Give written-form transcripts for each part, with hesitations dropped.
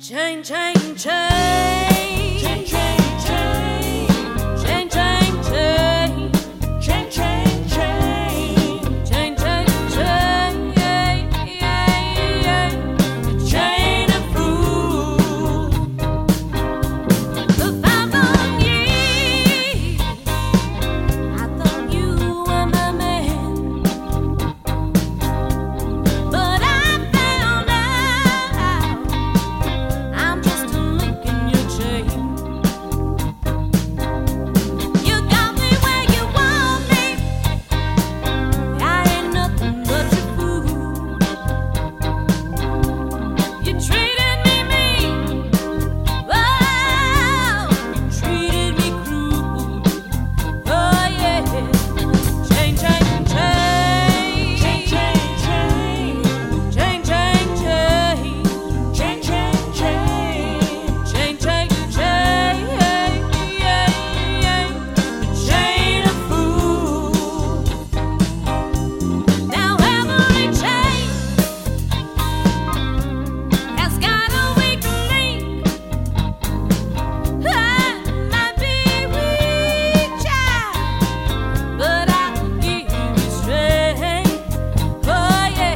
Chain, chain, chain. Chain, chain, chain. Chain, chain, chain. Chain, chain, chain. Chain, chain, chain. The chain of food. The 5,000 years, I thought you were my man, but I found out I'm just a link in your chain. You got me where you want me. I ain't nothing but your fool. You treated me mean. Oh, you treated me cruel. Oh yeah. Chain, chain, chain. Chain, chain, chain. Chain, chain, chain. Chain, chain, chain. Chain, chain, chain. The chain of food. Now every chain has got a weak link. I might be weak, child, but I'll give you strength. Oh yeah.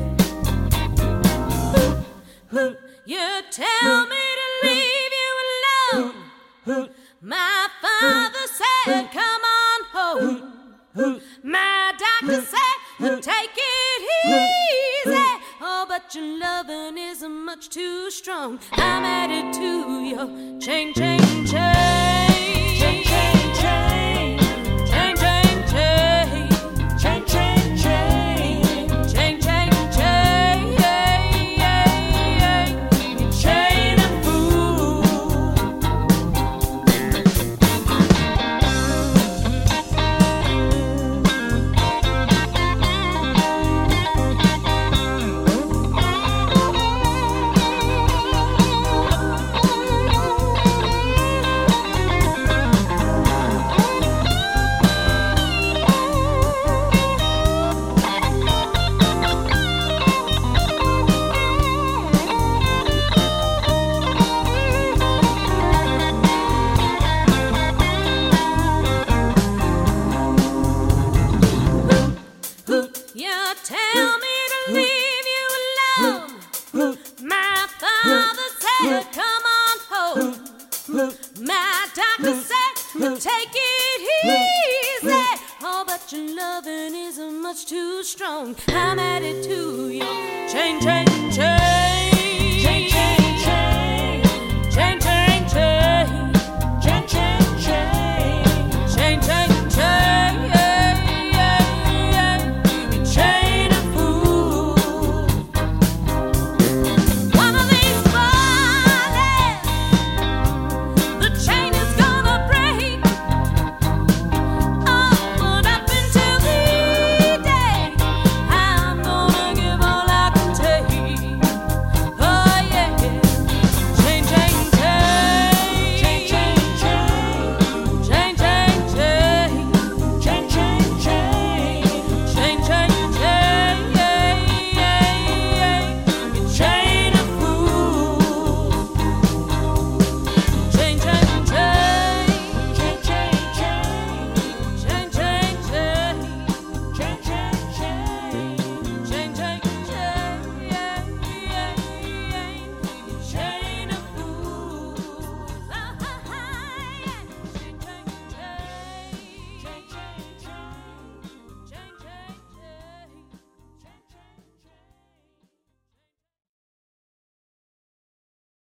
You tell me to leave you alone. My father said, come on home. My doctor said, take it easy. Oh, but your loving is much too strong. I'm added to your chain, chain, chain. Chain, chain, chain. Chain, chain, chain. Chain, chain, chain. Chain, chain, chain. The chain of food. You tell me to leave you alone. My father said, come on home. My doctor said, take it easy. Oh, but your loving is much too strong. I'm added to your chain, chain, chain.